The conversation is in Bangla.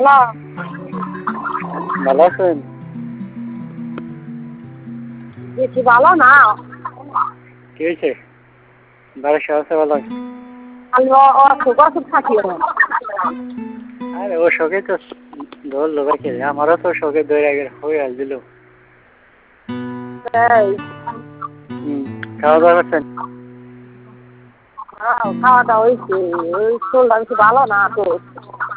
হ্যালো, ভালো আছেন? বেশি ভালো না। কি হয়েছে? বাড়ির সবাই আছে ভালো? আমি অসুখ অসুখ থাকি না। আরে ও শোকে তো ধরলো ভাই, আমারও তো শোকে ধরে হয়ে আসছিল। এই, খাওয়া দাওয়া করছেন? খাওয়া দাওয়া হয়েছে। ওই শরীরটা বেশি ভালো না তো।